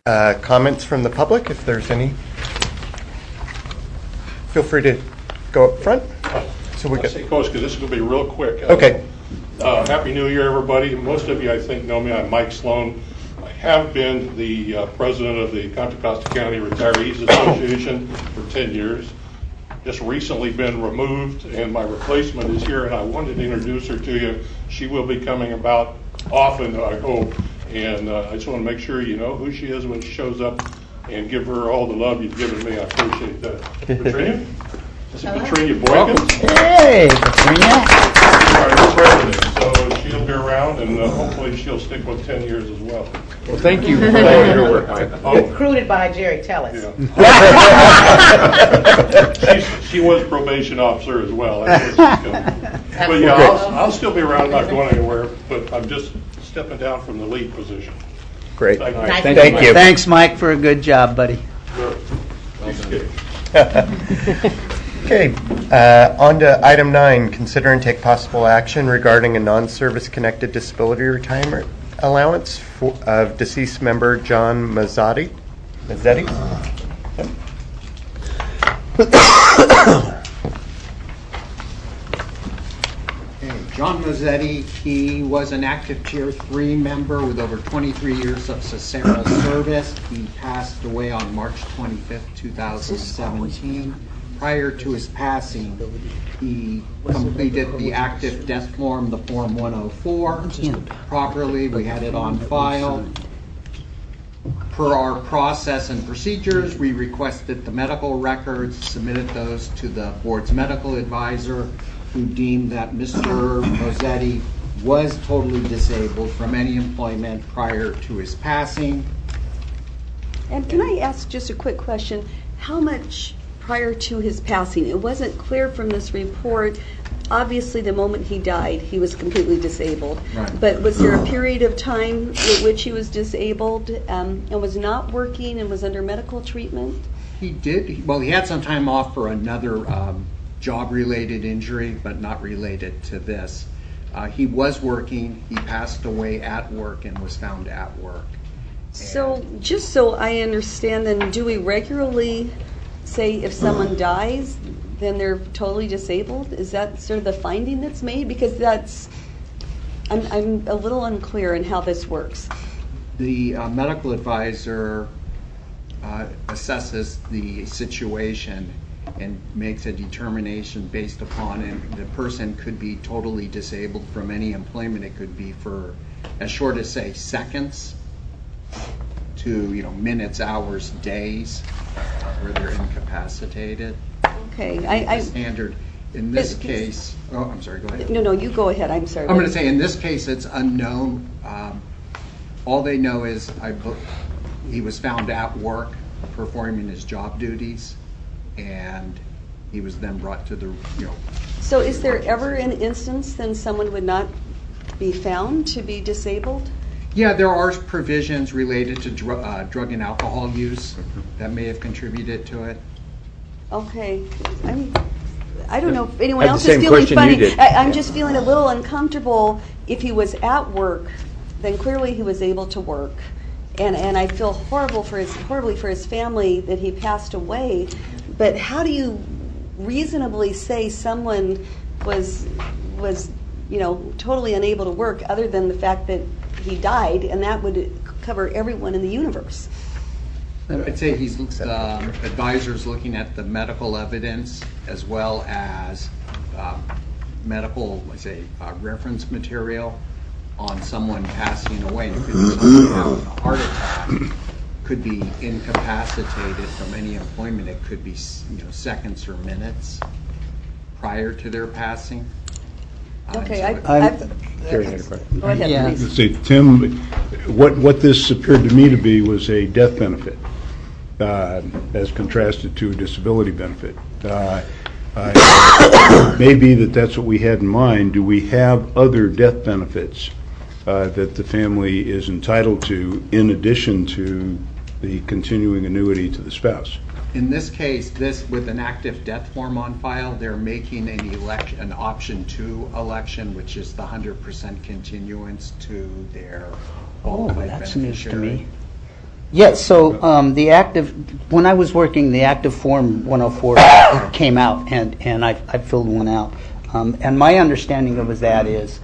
comments from the public, if there's any. Feel free to go up front. So we I'll say, Coach, because this is going to be real quick. Okay. Happy New Year, everybody. Most of you, I think, know me. I'm Mike Sloan. I have been the president of the Contra Costa County Retirees Association for 10 years. Just recently been removed, and my replacement is here, and I wanted to introduce her to you. She will be coming about often, I hope, and I just want to make sure you know who she is when she shows up and give her all the love you've given me. I appreciate that. Katrina? This is Katrina Boykins. Hey, Katrina. Our president, so she'll be around, and hopefully she'll stick with 10 years as well. Well, thank you for all your work. Recruited by Jerry Tellis. Yeah. she was probation officer as well. But yeah, I'll still be around, not going anywhere, but I'm just stepping down from the lead position. Great. Thank you. Nice. Thank you. Thanks, Mike, for a good job, buddy. Sure. Okay, on to item 9, consider and take possible action regarding a non-service connected disability retirement allowance of deceased member John Mazzetti. John Mazzetti, he was an active Tier 3 member with over 23 years of Cicero service. He passed away on March 25th, 2017. Prior to his passing, he completed the active death form, the Form 104, properly. We had it on file. Per our process and procedures, we requested the medical records, submitted those to the board's medical advisor, who deemed that Mr. Mazzetti was totally disabled from any employment prior to his passing. And can I ask just a quick question? How much prior to his passing? It wasn't clear from this report. Obviously, the moment he died, he was completely disabled. Right. But was there a period of time at which he was disabled and was not working and was under medical treatment? He did. Well, he had some time off for another job-related injury, but not related to this. He was working. He passed away at work and was found at work. So, just so I understand, then, do we regularly say if someone dies, then they're totally disabled? Is that sort of the finding that's made? Because that's, I'm a little unclear in how this works. The medical advisor assesses the situation and makes a determination based upon it. The person could be totally disabled from any employment. It could be for as short as, say, seconds to minutes, hours, days, where they're incapacitated. Okay, Standard. In this case, I'm sorry, go ahead. No, you go ahead. I'm sorry. I'm going to say in this case it's unknown. All they know is he was found at work performing his job duties, and he was then brought to the, So is there ever an instance then someone would not be found to be disabled? Yeah, there are provisions related to drug and alcohol use that may have contributed to it. Okay. I don't know if anyone else the is same feeling question funny. you did. I'm just feeling a little uncomfortable. If he was at work, then clearly he was able to work. And I feel horribly for his family that he passed away. But how do you reasonably say someone was totally unable to work other than the fact that he died, and that would cover everyone in the universe? I'd say the advisor's looking at the medical evidence as well as medical, reference material on someone passing away. It could be someone having a heart attack, could be incapacitated from any employment. It could be seconds or minutes prior to their passing. Okay, Carrie had a question. go ahead, Yeah. please. Say, Tim, what this appeared to me to be was a death benefit, as contrasted to a disability benefit. Maybe that's what we had in mind. Do we have other death benefits that the family is entitled to in addition to the continuing annuity to the spouse? In this case, with an active death form on file, they're making an option 2 election, which is the 100% continuance to their qualified that's news to me. Yes, so when I was working, the active Form 104 came out, and I filled one out. And my understanding of that is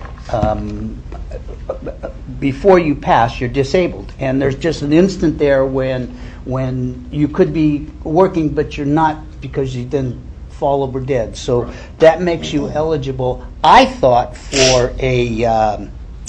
before you pass, you're disabled. And there's just an instant there when you could be working, but you're not because you then fall over dead. So that makes you eligible, I thought, for a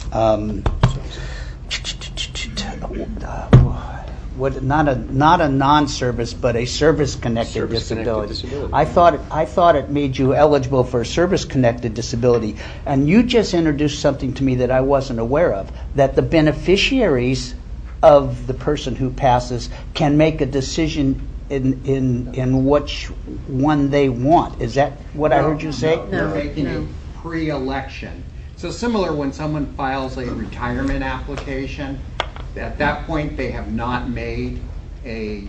not a non-service, but a service-connected disability. I thought it made you eligible for a service-connected disability, and you just introduced something to me that I wasn't aware of, that the beneficiaries of the person who passes can make a decision in which one they want. Is that what I heard you say? No, they're making a pre-election. So similar when someone files a retirement application, at that point they have not made a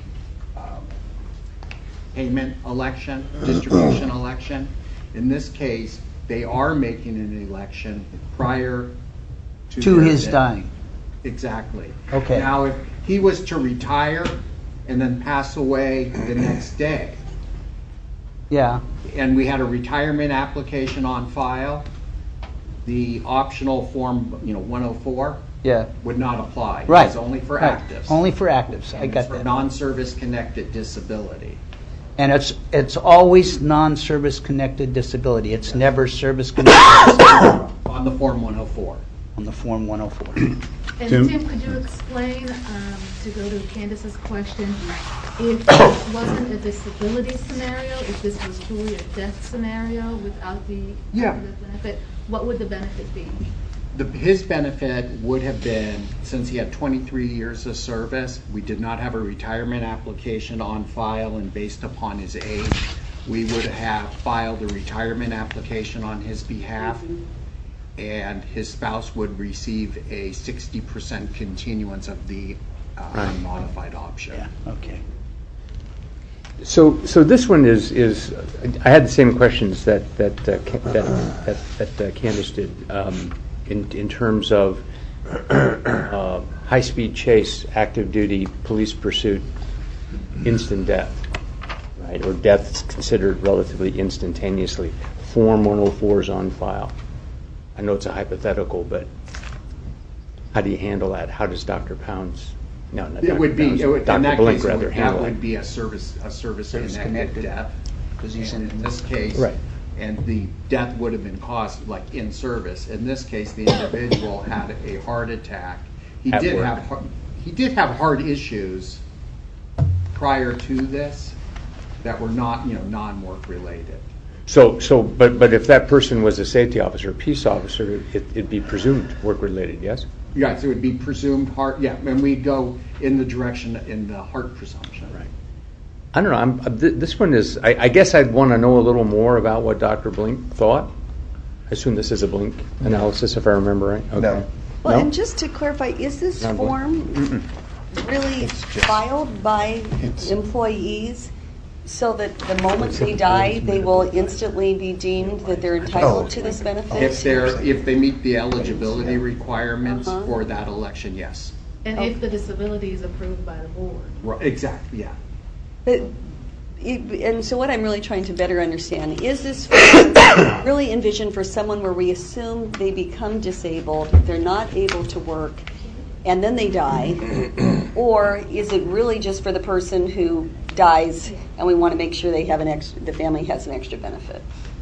payment election, distribution election. In this case, they are making an election prior to his dying. Exactly. Okay. Now, if he was to retire and then pass away the next day, Yeah. and we had a retirement application on file, the optional form, 104, Yeah. would not apply. Right. It's only for Right. actives. Only for actives. I And got it's for that. non-service connected disability. And it's always non-service connected disability. It's never service connected disability On the form 104. on the Form 104. And Tim? Tim, could you explain, to go to Candace's question, if this wasn't a disability scenario, if this was truly a death scenario without the Yeah. benefit, what would the benefit be? His benefit would have been, since he had 23 years of service, we did not have a retirement application on file, and based upon his age, we would have filed a retirement application on his behalf, and his spouse would receive a 60% continuance of the unmodified option. Yeah, okay. So this one is I had the same questions that Candace did in terms of high-speed chase, active duty, police pursuit, instant death, right? Or death considered relatively instantaneously. Form 104 is on file. I know it's a hypothetical, but how do you handle that? How does Dr. Pounds? No, not It Dr. would be, Pounds, in Dr. that Blink case, rather that handle would it. be a service-connected death. Because he's And in this case, Right. and the death would have been caused like in service. In this case, the individual had a heart attack. He At did work. have heart issues prior to this that were not, non-work related. But if that person was a safety officer, a peace officer, it'd be presumed work-related, yes? Yeah, so it would be presumed heart, and we'd go in the direction in the heart presumption. Right. I don't know. This one is. I guess I'd want to know a little more about what Dr. Blink thought. I assume this is a Blink analysis, if I remember right. Okay. No. Well, No? and just to clarify, is this Not one. form really filed by employees so that the moment they die, they will instantly be deemed that they're entitled to this benefit? If they meet the eligibility requirements Uh-huh. for that election, yes. And if the disability is approved by the board? Right, exactly, yeah. But, and so what I'm really trying to better understand, is this form really envisioned for someone where we assume they become disabled, they're not able to work, and then they die? Or is it really just for the person who dies and we want to make sure they have the family has an extra benefit?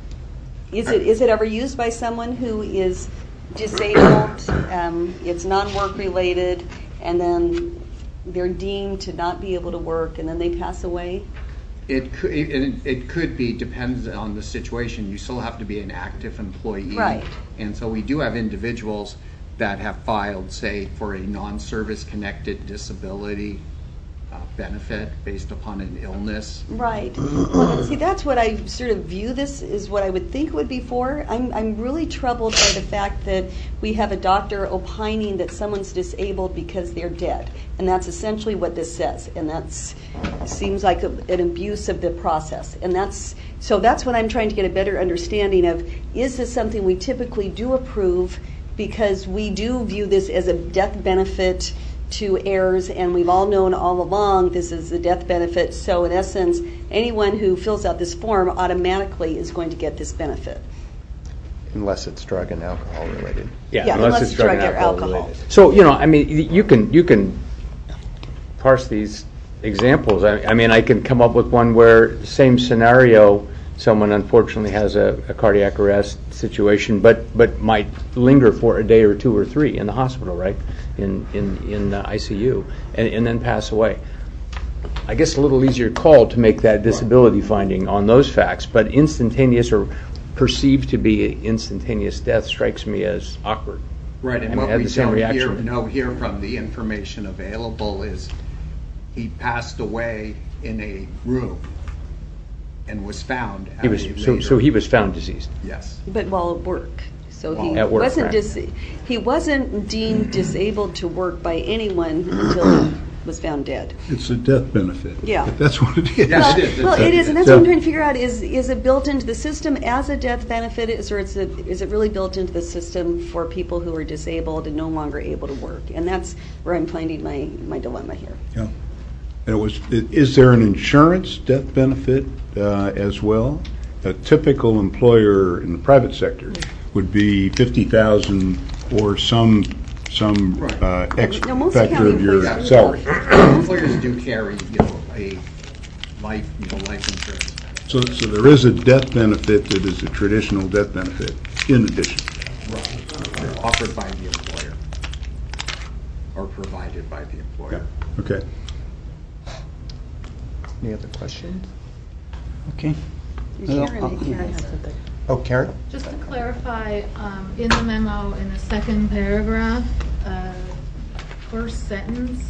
Is it ever used by someone who is disabled, it's non-work related, and then they're deemed to not be able to work and then they pass away? It could be, depends on the situation. You still have to be an active employee. Right. And so we do have individuals that have filed, say, for a non-service connected disability benefit based upon an illness. Right. Well, see, that's what I sort of view this is what I would think it would be for. I'm really troubled by the fact that we have a doctor opining that someone's disabled because they're dead. And that's essentially what this says. And that's seems like an abuse of the process. And that's what I'm trying to get a better understanding of. Is this something we typically do approve because we do view this as a death benefit to heirs, and we've all known all along this is the death benefit. So in essence, anyone who fills out this form automatically is going to get this benefit. Unless it's drug and alcohol related. Yeah, unless it's drug or alcohol. related. So, I mean, you can parse these examples. I mean, I can come up with one where same scenario, someone unfortunately has a cardiac arrest situation, but might linger for a day or two or three in the hospital, right, in the ICU, and then pass away. I guess a little easier call to make that disability finding on those facts, but instantaneous or perceived to be instantaneous death strikes me as awkward. Right, and I what had we the same don't reaction. know here from the information available is he passed away in a room and was found He was so he was found deceased. Yes. But while at work. So he At work, wasn't right. he wasn't deemed disabled to work by anyone until he was found dead. It's a death benefit. Yeah. That's what it is. Yes, it is. Well, it is, and that's So- what I'm trying to figure out. Is it built into the system as a death benefit, or is it really built into the system for people who are disabled and no longer able to work? And that's where I'm finding my dilemma here. Yeah. And is there an insurance death benefit as well? A typical employer in the private sector would be $50,000 or some X No, most factor county of your employees do. salary. Employers do carry, a life insurance. So there is a death benefit that is a traditional death benefit in addition. Right. Offered by the employer or provided by the employer. Okay. Any other questions? Okay. Karen, Oh, Karen? Just to clarify, in the memo, in the second paragraph, first sentence,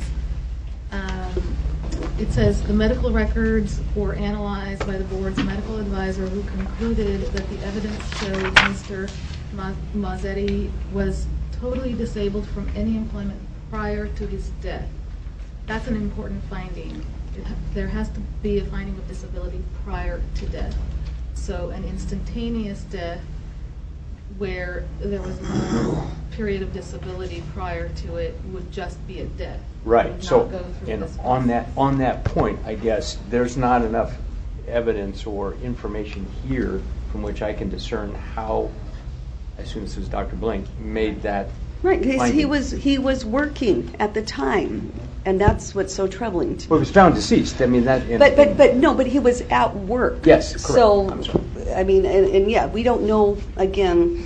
it says, "The medical records were analyzed by the board's medical advisor who concluded that the evidence showed Mr. Mazzetti was totally disabled from any employment prior to his death." That's an important finding. There has to be a finding of disability prior to death. So an instantaneous death where there was no period of disability prior to it would just be a death. It Right. would So, not go through and this on process. that point, I guess there's not enough evidence or information here from which I can discern how, I assume this was Dr. Blink, made that right? Because finding. he was working at the time, and that's what's so troubling to me. Well, he was found deceased. I mean that. But he was at work. Yes, correct. So, I'm sorry. I mean, and yeah, we don't know, again.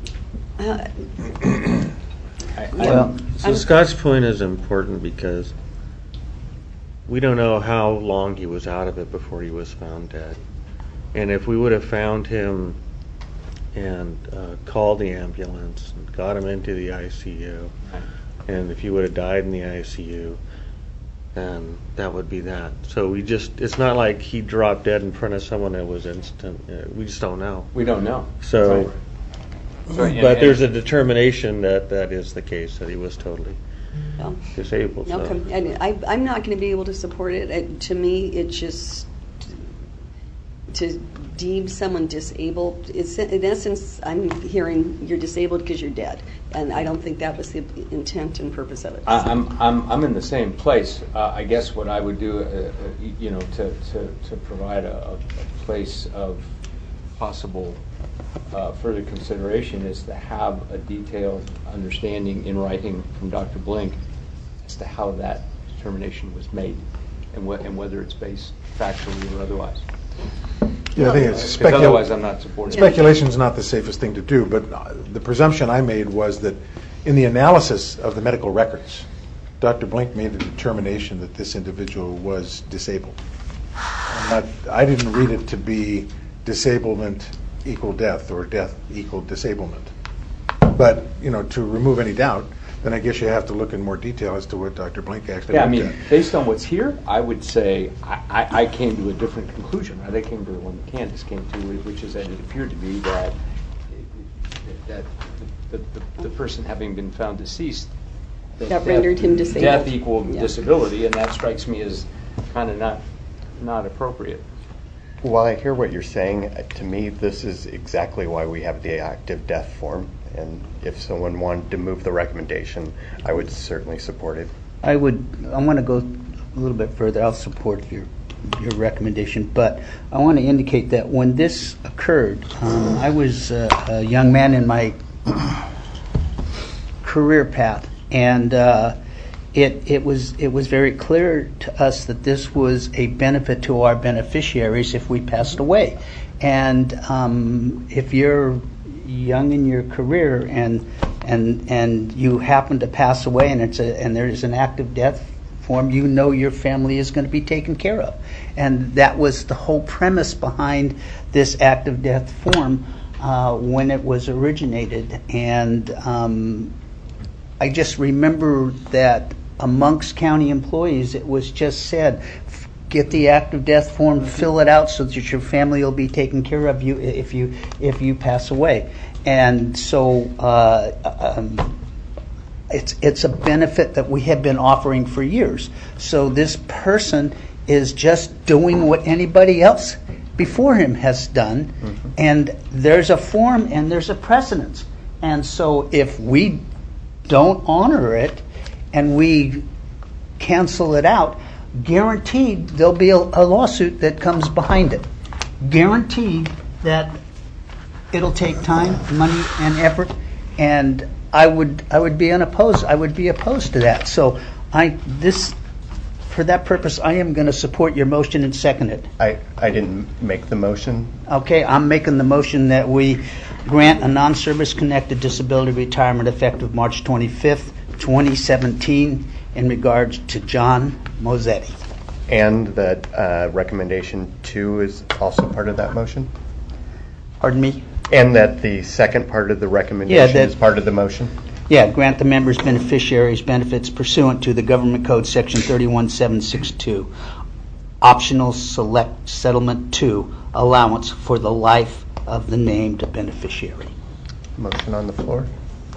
So Scott's point is important because we don't know how long he was out of it before he was found dead. And if we would have found him and called the ambulance and got him into the ICU, and if he would have died in the ICU, then that would be that. So it's not like he dropped dead in front of someone that was instant. We just don't know. We don't know. So, Right. but there's a determination that is the case, that he was totally Well, disabled. So. okay. And I'm not going to be able to support it. To me, it's just to deem someone disabled. It's, in essence, I'm hearing you're disabled because you're dead, and I don't think that was the intent and purpose of it. I'm in the same place. I guess what I would do, to provide a place of possible further consideration is to have a detailed understanding in writing from Dr. Blink as to how that determination was made and whether it's based factually or otherwise. Yeah, I think it's Because otherwise I'm not supporting it. speculation's not the safest thing to do, but the presumption I made was that in the analysis of the medical records, Dr. Blink made a determination that this individual was disabled. I didn't read it to be disablement equal death or death equal disablement. But, to remove any doubt, then I guess you have to look in more detail as to what Dr. Blink actually Yeah, I looked mean, at. based on what's here, I would say I came to a different conclusion. They came to the one that Candace came to, which is that it appeared to be that the person having been found deceased, That rendered him disabled. Death equal Yeah. disability, and that strikes me as kind of not appropriate. While I hear what you're saying, to me, this is exactly why we have the active death form. And if someone wanted to move the recommendation, I would certainly support it. I want to go a little bit further. I'll support your recommendation, but I want to indicate that when this occurred, I was a young man in my career path, and it was very clear to us that this was a benefit to our beneficiaries if we passed away. And if you're young in your career and you happen to pass away and there's an active death form, you know your family is going to be taken care of. And that was the whole premise behind this active death form when it was originated. And I just remember that amongst county employees, it was just said, get the active death form, fill it out so that your family will be taken care of you if you pass away. And so it's a benefit that we have been offering for years. So this person is just doing what anybody else before him has done, and there's a form and there's a precedence. And so if we don't honor it and we cancel it out, guaranteed there'll be a lawsuit that comes behind it. Guaranteed that it'll take time, money, and effort, and I would be unopposed. I would be opposed to that. So for that purpose, I am going to support your motion and second it. I didn't make the motion. Okay, I'm making the motion that we grant a non-service connected disability retirement effective March 25th, 2017 in regards to John Mozetti. And that recommendation 2 is also part of that motion? Pardon me? And that the second part of the recommendation is part of the motion? Yeah, grant the members beneficiaries benefits pursuant to the Government Code Section 31762, optional select settlement 2, allowance for the life of the named beneficiary. Motion on the floor.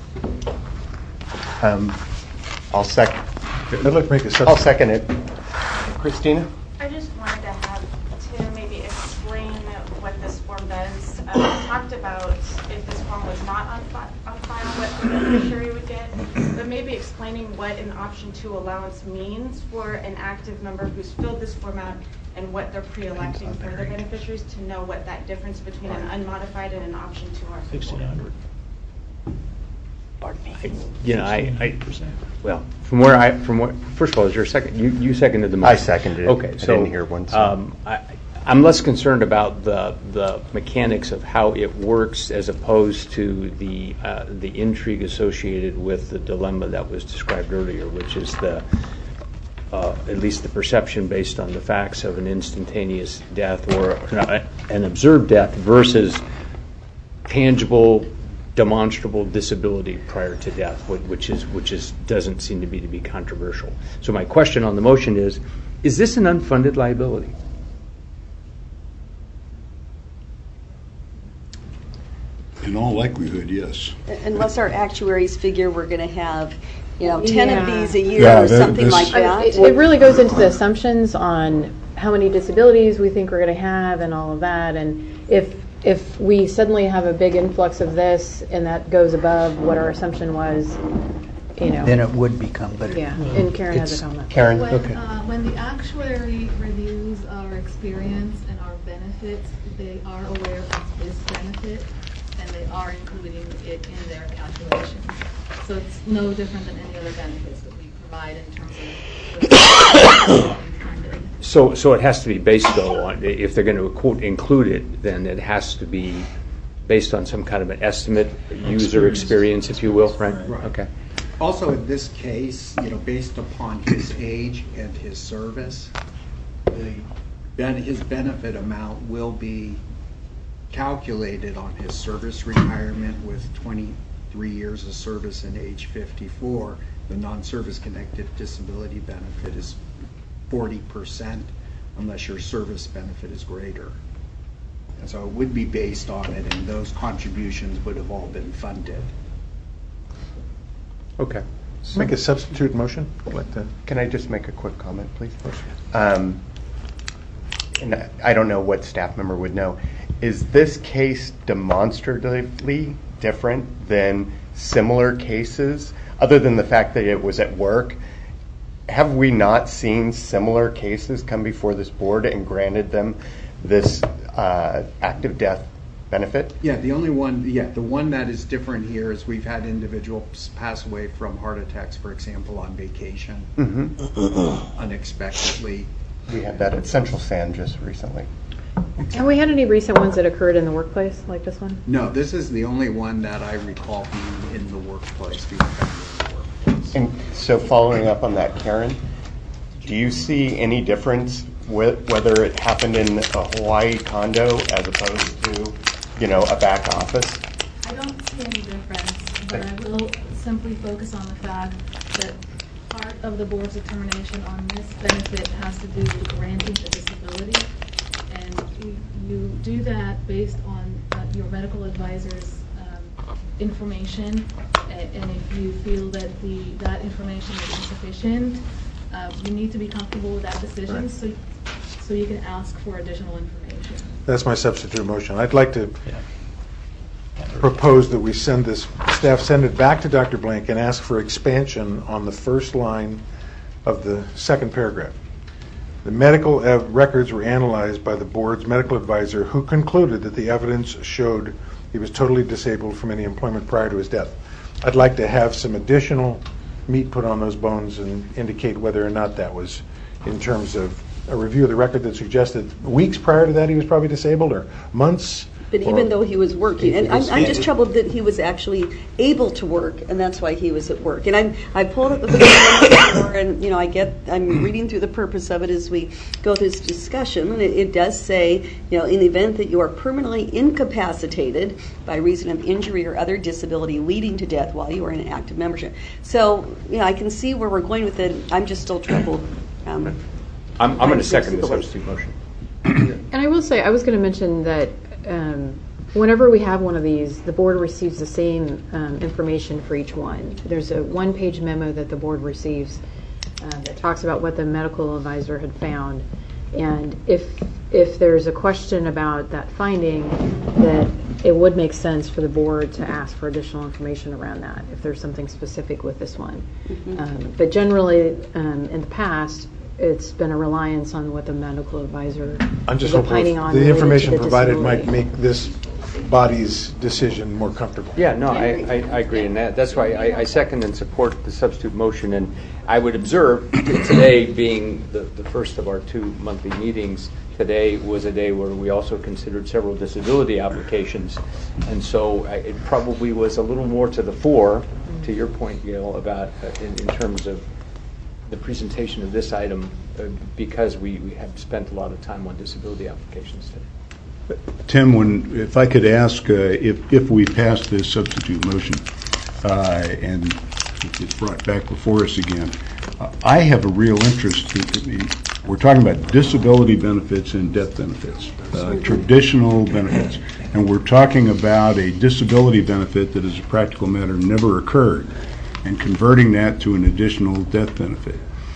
I'll second. I'd like to make a substitute. I'll second it. Christina? I just wanted to have Tim maybe explain what this form does. We talked about if this form was not on file, what the beneficiary would get, but maybe explaining what an option 2 allowance means for an active member who's filled this form out and what they're pre-electing for their beneficiaries, to know what that difference between an unmodified and an option 2 are. 1,600. Pardon me. Well, first of all, is there a second? You seconded the motion. I seconded it. Okay, I so didn't hear one. I'm less concerned about the mechanics of how it works as opposed to the intrigue associated with the dilemma that was described earlier, which is at least the perception based on the facts of an instantaneous death or an observed death versus tangible, demonstrable disability prior to death, which doesn't seem to be controversial. So my question on the motion is this an unfunded liability? In all likelihood, yes. Unless our actuaries figure we're going to have, 10 of these a year Yeah, or something like that. It really goes into the assumptions on how many disabilities we think we're going to have and all of that. And if we suddenly have a big influx of this and that goes above what our assumption was, then it would become better. Yeah, and Karen has a comment. Karen? When the actuary reviews our experience and our benefits, they are aware of this benefit and they are including it in their calculations. So it's no different than any other benefits that we provide in terms of So it has to be based, though, on, if they're going to, quote, include it, then it has to be based on some kind of an estimate, user experience, if you will, right? Okay. Also, in this case, based upon his age and his service, his benefit amount will be calculated on his service retirement with 23 years of service and age 54. The non-service connected disability benefit is 40% unless your service benefit is greater. And so it would be based on it, and those contributions would have all been funded. Okay. Make a substitute motion. Can I just make a quick comment, please? And I don't know what staff member would know. Is this case demonstratively different than similar cases, other than the fact that it was at work? have we not seen similar cases come before this board and granted them this active death benefit? Yeah, the one that is different here is we've had individuals pass away from heart attacks, for example, on vacation, unexpectedly. We had that at Central Sand just recently. Have we had any recent ones that occurred in the workplace like this one? No, this is the only one that I recall being in the workplace. Being found in the workplace. And so following up on that, Karen, do you see any difference whether it happened in a Hawaii condo as opposed to, a back office? I don't see any difference, but I will simply focus on the fact that part of the board's determination on this benefit has to do with granting the disability. And you do that based on your medical advisor's information. And if you feel that that information is insufficient, you need to be comfortable with that decision, so you can ask for additional information. That's my substitute motion. I'd like to propose that we send it back to Dr. Blank and ask for expansion on the first line of the second paragraph. The medical records were analyzed by the board's medical advisor, who concluded that the evidence showed he was totally disabled from any employment prior to his death. I'd like to have some additional meat put on those bones and indicate whether or not that was in terms of a review of the record that suggested weeks prior to that he was probably disabled, or months. But even though he was working, and I'm just troubled that he was actually able to work, and that's why he was at work. And I pulled up the before, and I'm reading through the purpose of it as we go through this discussion, and it does say, in the event that you are permanently incapacitated by reason of injury or other disability leading to death while you are in active membership. So, I can see where we're going with it. I'm just still troubled. I'm going to second the substitute motion. And I will say, I was going to mention that whenever we have one of these, the board receives the same information for each one. There's a one-page memo that the board receives that talks about what the medical advisor had found. And if there's a question about that finding, that it would make sense for the board to ask for additional information around that, if there's something specific with this one. But generally, in the past, it's been a reliance on what the medical advisor is opining on. The information provided might make this body's decision more comfortable. Yeah, no, I agree in that. That's why I second and support the substitute motion. And I would observe today being the first of our 2 monthly meetings, today was a day where we also considered several disability applications. And so it probably was a little more to the fore, to your point, Gail, about in terms of the presentation of this item because we have spent a lot of time on disability applications today. Tim, if I could ask if we pass this substitute motion and it's brought back before us again, I have a real interest. We're talking about disability benefits and death benefits, traditional benefits, and we're talking about a disability benefit that as a practical matter never occurred, and converting that to an additional death benefit.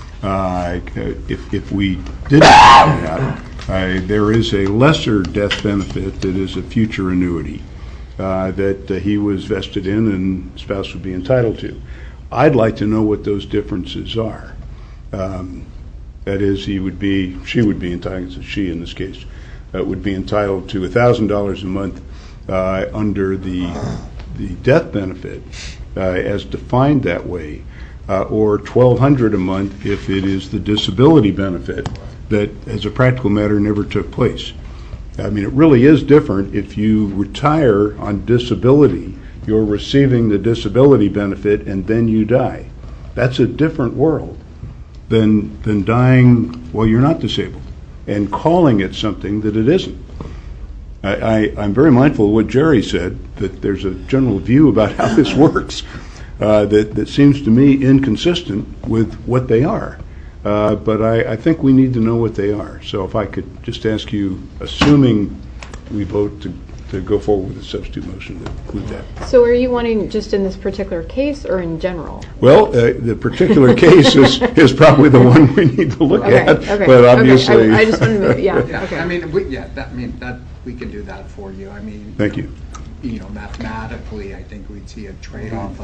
If we didn't have that, there is a lesser death benefit that is a future annuity that he was vested in and spouse would be entitled to. I'd like to know what those differences are. That is, she would be entitled, she in this case, would be entitled to $1,000 a month under the death benefit as defined that way, or $1,200 a month if it is the disability benefit that, as a practical matter, never took place. I mean, it really is different. If you retire on disability, you're receiving the disability benefit and then you die. That's a different world than dying while you're not disabled and calling it something that it isn't. I'm very mindful of what Jerry said, that there's a general view about how this works that seems to me inconsistent with what they are. But I think we need to know what they are. So if I could just ask you, assuming we vote to go forward with the substitute motion, to include that. So are you wanting just in this particular case or in general? Well, the particular case is probably the one we need to look at. Okay. But obviously, okay. I just wanted to move. Yeah. Okay. I mean, that we can do that for you. I mean, thank you. Mathematically, I think we'd see a trade-off of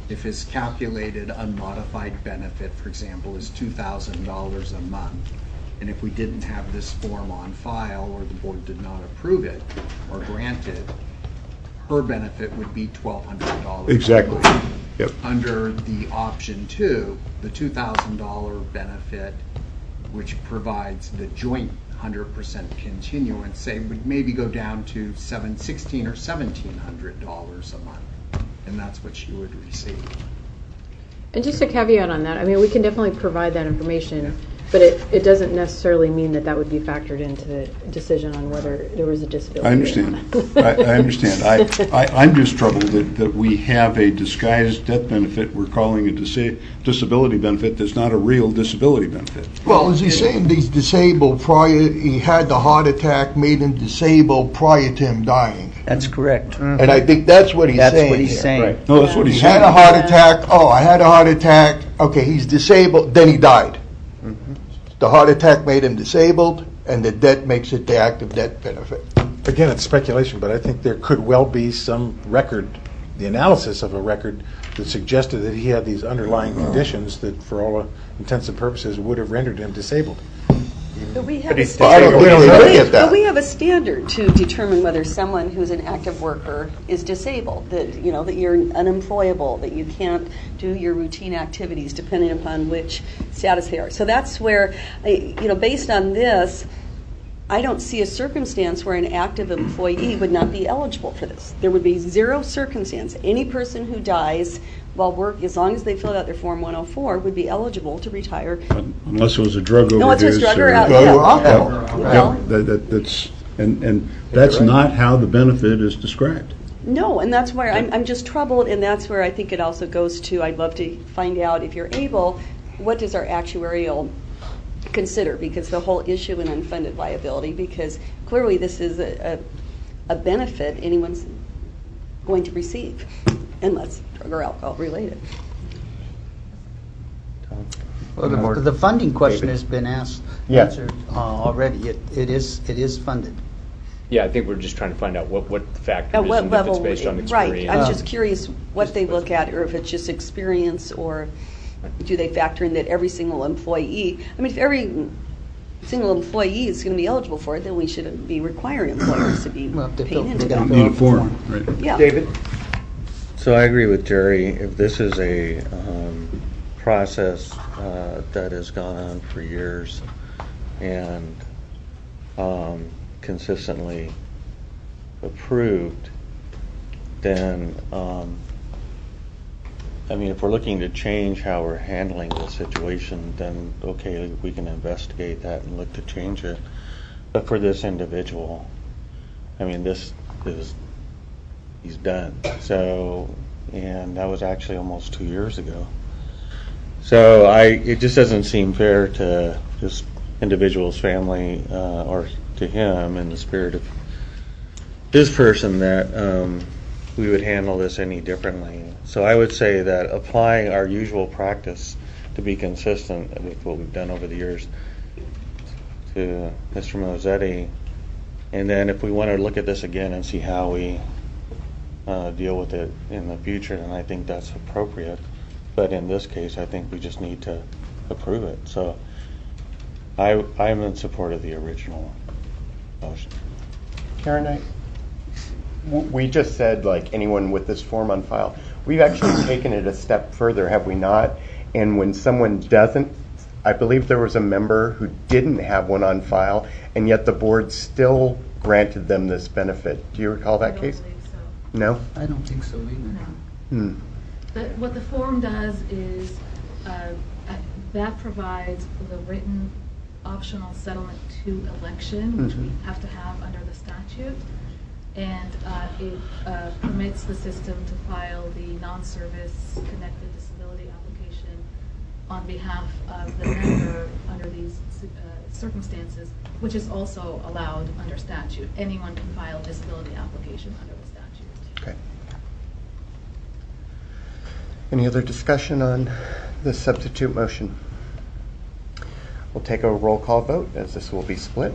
if his calculated unmodified benefit, for example, is $2,000 a month, and if we didn't have this form on file or the board did not approve it or grant it, her benefit would be $1,200. Exactly. Yep. Under the option 2, the $2,000 benefit, which provides the joint 100% continuance, say would maybe go down to $1,600 or $1,700 a month, and that's what she would receive. And just a caveat on that, I mean, we can definitely provide that information, but it doesn't necessarily mean that that would be factored into the decision on whether there was a disability. I understand. I understand. I'm just troubled that we have a disguised death benefit we're calling a disability benefit that's not a real disability benefit. Well, is he saying he's disabled prior, he had the heart attack, made him disabled prior to him dying? That's correct. Mm-hmm. And I think that's what he's saying. That's what he's here. saying. Right. No, that's what he's saying. He had a heart attack. Oh, I had a heart attack. Okay, he's disabled. Then he died. Mm-hmm. The heart attack made him disabled, and the death makes it the active death benefit. Again, it's speculation, but I think there could well be some record, the analysis of a record that suggested that he had these underlying conditions that, for all intents and purposes, would have rendered him disabled. But we have, but we have a standard to determine whether someone who's an active worker is disabled, that you're unemployable, that you can't do your routine activities depending upon which status they are. So that's where, based on this, I don't see a circumstance where an active employee would not be eligible for this. There would be zero circumstance. Any person who dies while work, as long as they filled out their Form 104, would be eligible to retire. Unless it was a drug overdose. No, it's a drug or alcohol. That's not how the benefit is described. No, and that's where I'm just troubled, and that's where I think it also goes to, I'd love to find out, if you're able, what does our actuarial consider? Because the whole issue in unfunded liability, because clearly this is a benefit anyone's going to receive, unless drug or alcohol related. Well, the funding question has been answered already. It is funded. Yeah, I think we're just trying to find out what the factor At is what and level, if it's based on experience. right. I'm just curious what they look at, or if it's just experience, or do they factor in that every single employee, I mean, if every single employee is going to be eligible for it, then we should be requiring employers to be paying into that. Need a form, right? Yeah. David? So I agree with Jerry. If this is a process that has gone on for years and consistently approved, then if we're looking to change how we're handling the situation, then okay, we can investigate that and look to change it. But for this individual, he's done. So, and that was actually almost 2 years ago. So it just doesn't seem fair to this individual's family or to him, in the spirit of this person, that we would handle this any differently. So I would say that applying our usual practice to be consistent with what we've done over the years to Mr. Mozzetti, and then if we want to look at this again and see how we deal with it in the future, then I think that's appropriate. But in this case, I think we just need to approve it. So I'm in support of the original motion. Karen, we just said, like, anyone with this form on file. We've actually taken it a step further, have we not? And when someone doesn't, I believe there was a member who didn't have one on file, and yet the board still granted them this benefit. Do you recall that case? No? I don't think so either. But what the form does is that provides the written optional settlement to election, which we have to have under the statute, and it permits the system to file the non-service connected disability application on behalf of the member under these circumstances, which is also allowed under statute. Anyone can file a disability application under the statute. Okay. Any other discussion on the substitute motion? We'll take a roll call vote, as this will be split.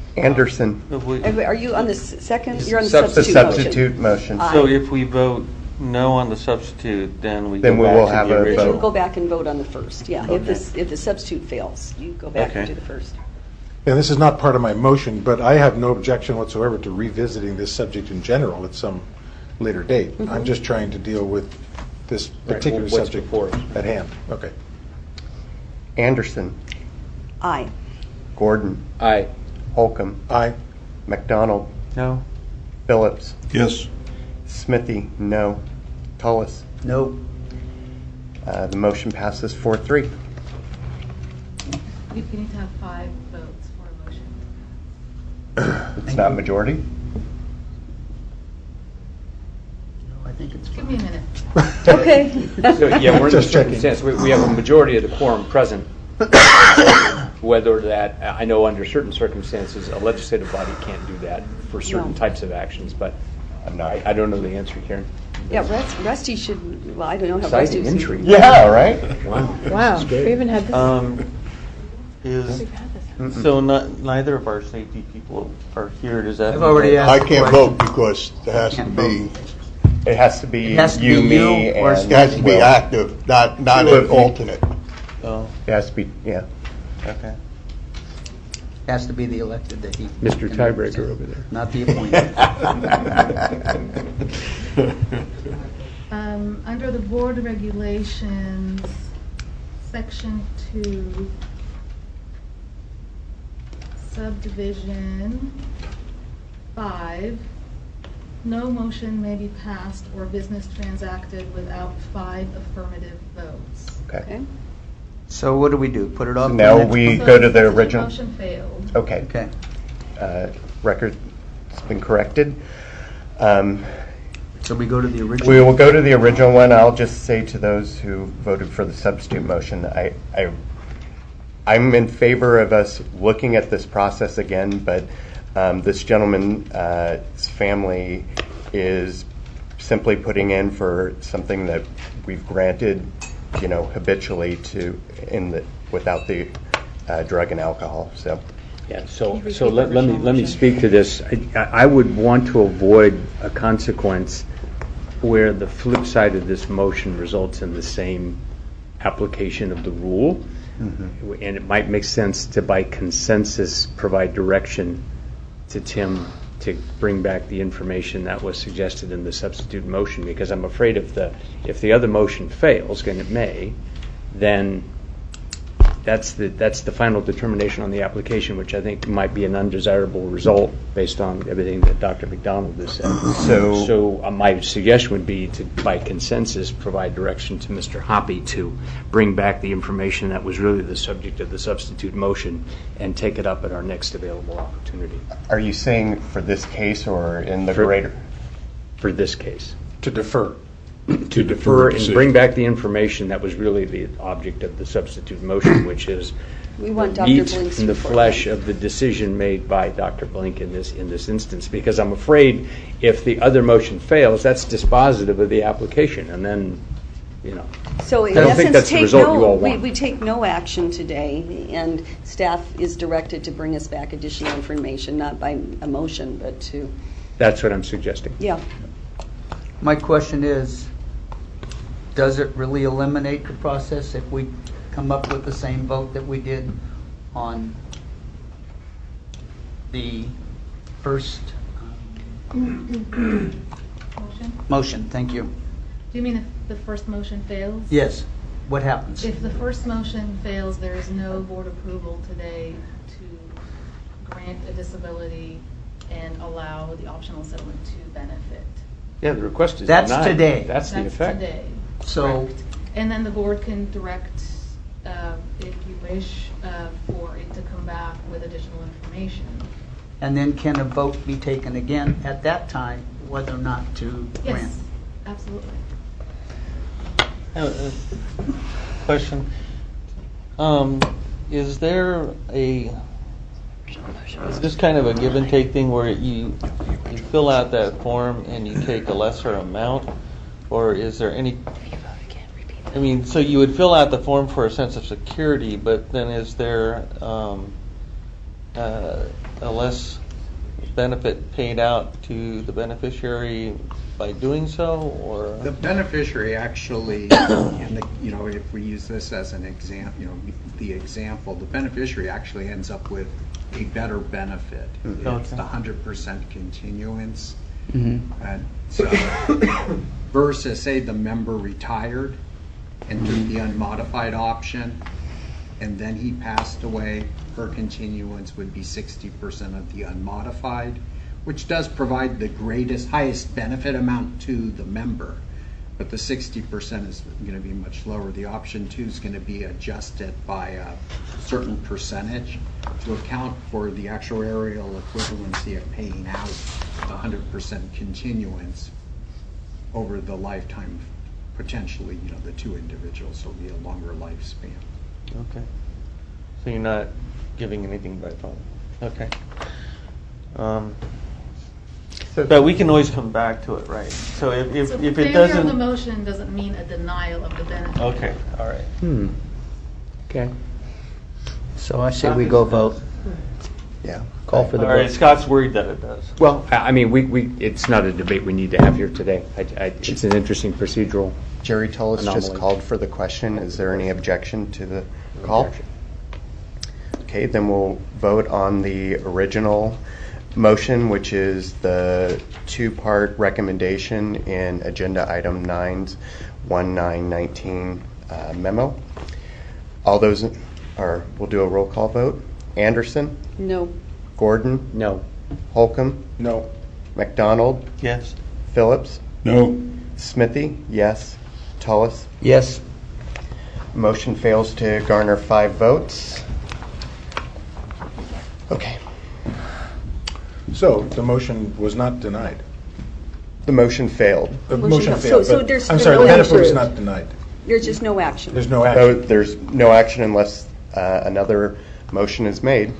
Anderson. Are you on the second? You're on the substitute motion. So if we vote no on the substitute, then we Then go we back will to have the a original. Then you go back and vote on the first, yeah. Okay. If the substitute fails, you go back and Okay. do the first. And this is not part of my motion, but I have no objection whatsoever to revisiting this subject in general at some later date. I'm just trying to deal with this particular what's subject before us. at hand. Okay. Anderson, Aye. Gordon, Aye. Holcomb, Aye. McDonald, No? Phillips, Yes. Smithy, no. Tullis. No. The motion passes 4-3. You need to have 5 votes for a motion. It's not majority? I think it's Give me a minute. Okay. So, yeah, we're in Just the checking. circumstance, we have a majority of the quorum present. Whether that, I know under certain circumstances, a legislative body can't do that for certain No. types of actions, but I'm not. I don't know the answer, Karen. Yeah, Rusty should, well, I don't know how Rusty Exciting was. intrigue. Yeah, right? Wow. Wow, we even had this. Is, We've had this. so neither of our safety people are here, does that? I've mean already that- asked. I can't vote because there has to Can't be, It has to be It has to you, be me, you, or and it has to be Will. active, not Two an of you. alternate. Oh, It has to be, yeah. okay. Has to be the elected that he. Mr. can Tiebreaker represent, over there. Not the appointed. Under the board regulations, section 2, subdivision 5, no motion may be passed or business transacted without 5 affirmative votes. Okay. Okay. So what do we do? Put it off? to Now the next we one? go to the Substitute original. motion failed. Okay. Okay. Record's been corrected. So we go to the original? We will go to the original one. I'll just say to those who voted for the substitute motion, I'm in favor of us looking at this process again, but this gentleman's family is simply putting in for something that we've granted, habitually without the drug and alcohol. So Yeah, so Can you so repeat let the let me original let me motion? speak to this. I would want to avoid a consequence where the flip side of this motion results in the same application of the rule. And it might make sense to, by consensus, provide direction to Tim to bring back the information that was suggested in the substitute motion, because I'm afraid if the other motion fails, and it may, then that's the final determination on the application, which I think might be an undesirable result based on everything that Dr. McDonald has said. So my suggestion would be to, by consensus, provide direction to Mr. Hoppy to bring back the information that was really the subject of the substitute motion and take it up at our next available opportunity. are you saying for this case or in the For- greater? For this case. To defer. To defer and bring back the information that was really the object of the substitute motion, which is We want Dr. meat Blink's in the report. flesh of the decision made by Dr. Blink in this instance, because I'm afraid if the other motion fails, that's dispositive of the application, and then, So in I don't think essence, that's the result you all want. we take no action today, and staff is directed to bring us back additional information, not by a motion, but to, That's what I'm suggesting. yeah. My question is, does it really eliminate the process if we come up with the same vote that we did on the first Motion? motion? Thank you. Do you mean if the first motion fails? Yes. What happens? If the first motion fails, there is no board approval today to grant a disability and allow the optional settlement to benefit. Yeah, the request is That's denied. today. That's the effect. Today. So, Correct. And then the board can direct, if you wish, for it to come back with additional information. and then can a vote be taken again at that time whether or not to grant? Yes, absolutely. I have a question. Is there is this kind of a give and take thing where you fill out that form and you take a lesser amount, or is there any? I mean, so you would fill out the form for a sense of security, but then is there a less benefit paid out to the beneficiary by doing so, or? The beneficiary actually, if we use this as an example, the beneficiary actually ends up with a better benefit. It's the 100% continuance. And so, versus, say, the member retired and took the unmodified option, and then he passed away, her continuance would be 60% of the unmodified, which does provide the highest benefit amount to the member. But the 60% is going to be much lower. The option 2 is going to be adjusted by a certain percentage to account for the actuarial equivalency of paying out the 100% continuance over the lifetime, potentially, the two individuals, so it'll be a longer lifespan. Okay. So you're not giving anything by phone. Okay. But we can always come back to it, right? So if it failure doesn't, of the motion doesn't mean a denial of the benefit. Okay. All right. Okay. So I say we go vote. Yeah. Call for the All vote. right. Scott's worried that it does. Well, I mean, it's not a debate we need to have here today. It's an interesting procedural. Jerry Tullis just anomaly. called for the question. Is there any objection to the call? Okay, then we'll vote on the original motion, which is the two-part recommendation in Agenda Item 9's 1919 memo. All those, we'll do a roll call vote. Anderson? No. Gordon? No. Holcomb? No. McDonald? Yes. Phillips? No. Smithy? Yes. Tullis? Yes. Motion fails to garner 5 votes. Okay. So the motion was not denied. The motion failed. The Motion motion failed. failed. So but- there's I'm no sorry, the benefit was action. not denied. There's just no action. There's no action. There's no action unless another motion is made.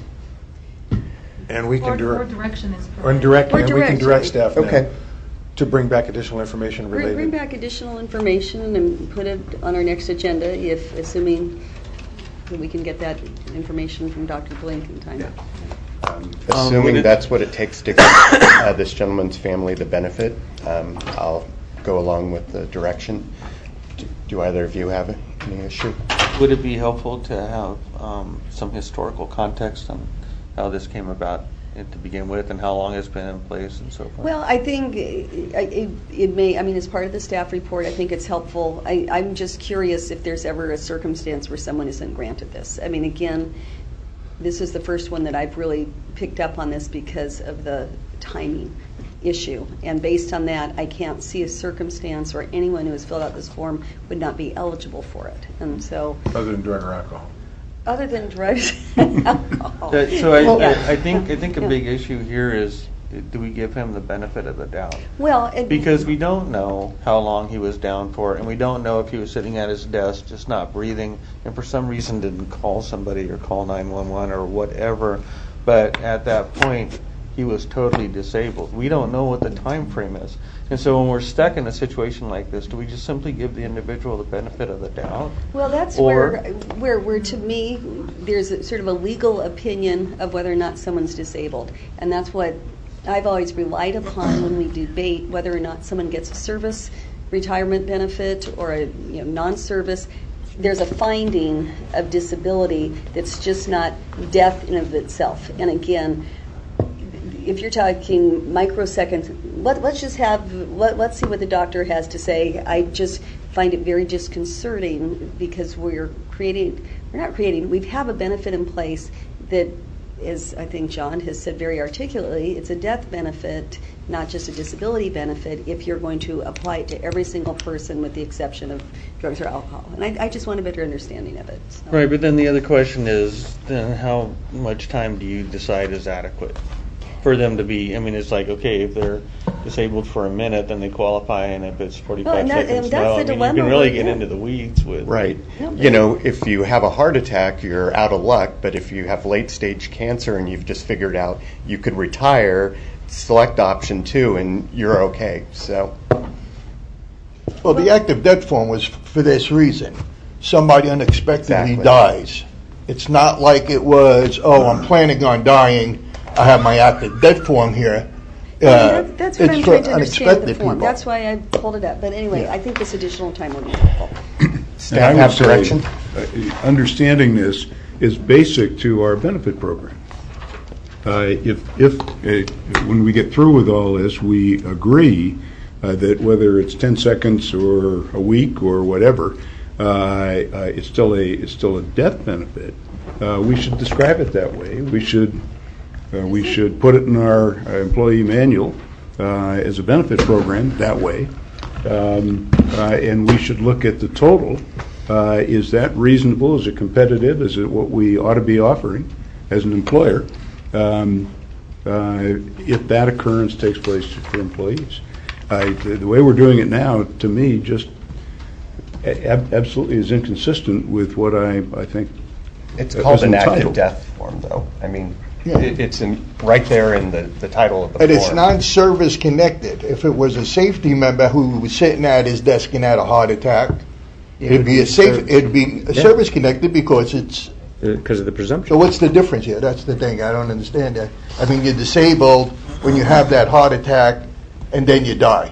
And we can Or direct, direction is or provided. direct, Or and we can direct, direct staff now Okay. to bring back additional information Bring related. back additional information and put it on our next agenda, assuming that we can get that information from Dr. Blink in time. Assuming that's what it takes to give this gentleman's family the benefit, I'll go along with the direction. Do either of you have any issue? Would it be helpful to have some historical context on how this came about to begin with, and how long it's been in place, and so forth? Well, I think it may, as part of the staff report, I think it's helpful. I'm just curious if there's ever a circumstance where someone isn't granted this. Again, this is the first one that I've really picked up on this because of the timing issue. And based on that, I can't see a circumstance where anyone who has filled out this form would not be eligible for it. And so, Other than drug or alcohol. other than drugs and alcohol. So Yeah. I think a Yeah. big issue here is, do we give him the benefit of the doubt? Well, Because we don't know how long he was down for, and we don't know if he was sitting at his desk just not breathing, and for some reason didn't call somebody or call 911 or whatever. But at that point, he was totally disabled. We don't know what the time frame is. And so when we're stuck in a situation like this, do we just simply give the individual the benefit of the doubt? Well, that's Or- where to me, there's sort of a legal opinion of whether or not someone's disabled. And that's what I've always relied upon when we debate whether or not someone gets a service retirement benefit or a non-service. There's a finding of disability that's just not death in of itself. And again, if you're talking microseconds, let's see what the doctor has to say. I just find it very disconcerting because we have a benefit in place that, as I think John has said very articulately, it's a death benefit, not just a disability benefit, if you're going to apply it to every single person with the exception of drugs or alcohol. And I just want a better understanding of it. So. Right, but then the other question is, then how much time do you decide is adequate for them to be? It's like, okay, if they're disabled for a minute, then they qualify, and if it's 45 seconds, no. That's the dilemma. You can really get into the weeds with. Right. Yeah. If you have a heart attack, you're out of luck, but if you have late-stage cancer and you've just figured out you could retire, select option 2 and you're okay. So, Well, the active death form was for this reason. Somebody unexpectedly Exactly. dies. It's not like it was, I'm planning on dying. I have my active death form here. That's what it's I'm for trying to understand the unexpected form. people. That's why I pulled it up. But anyway, I think this additional time would be helpful. Staff And I have would say, direction? understanding this is basic to our benefit program. If when we get through with all this, we agree that whether it's 10 seconds or a week or whatever, it's still a death benefit. We should describe it that way. We should put it in our employee manual as a benefit program that way, and we should look at the total. Is that reasonable? Is it competitive? Is it what we ought to be offering as an employer? If that occurrence takes place for employees. The way we're doing it now, to me, just absolutely is inconsistent with what I think. It's called is an active entitled. death form, though. I mean, Yeah. it's right there in the title of the But form. it's non-service connected. If it was a safety member who was sitting at his desk and had a heart attack, it'd be service connected because it's. Because of the presumption. So what's the difference here? That's the thing. I don't understand that. I mean, you're disabled when you have that heart attack and then you die.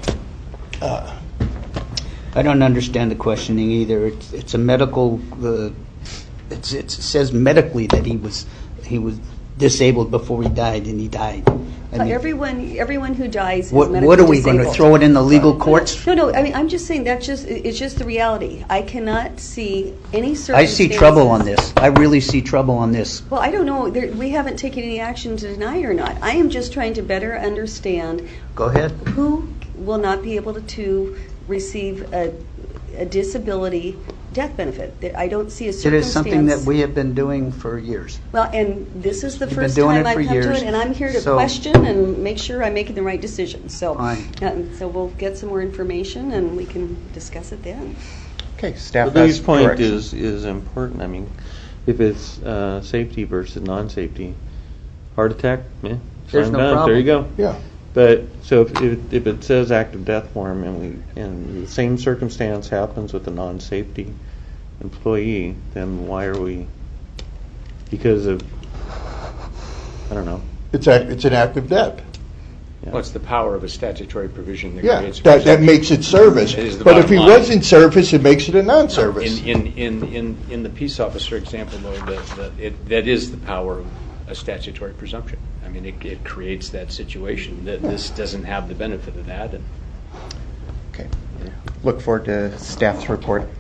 I don't understand the questioning either. It's a medical. It says medically that he was disabled before he died, and he died. I mean, Everyone who dies is medically what are we going to disabled. throw it in the legal courts? No. I mean, I'm just saying it's just the reality. I cannot see any I circumstances. see trouble on this. I really see trouble on this. Well, I don't know. We haven't taken any action to deny or not. I am just trying to better understand. Go ahead. Who will not be able to receive a disability death benefit? I don't see a It circumstance. is something that we have been doing for years. Well, and this is the We've been first doing time it I've for come to years. it, and I'm here to So- question and make sure I'm making the right decision. So, Fine. so we'll get some more information and we can discuss it then. Okay, staff Lou's has point direction. is important. I mean, if it's safety versus non-safety, heart attack, There's slam no dunk, problem. there you go. Yeah. But so if it says active death form and the same circumstance happens with a non-safety employee, then why are we? Because of, I don't know. It's an active death. Well, it's the power of a statutory provision that Yeah, creates a that presumption. makes it service. It is the But if bottom he line. was in service, it makes it a non-service. In the peace officer example, though, that is the power of a statutory presumption. I mean, it creates that situation that this doesn't have the benefit of that. Okay. Look forward to staff's report.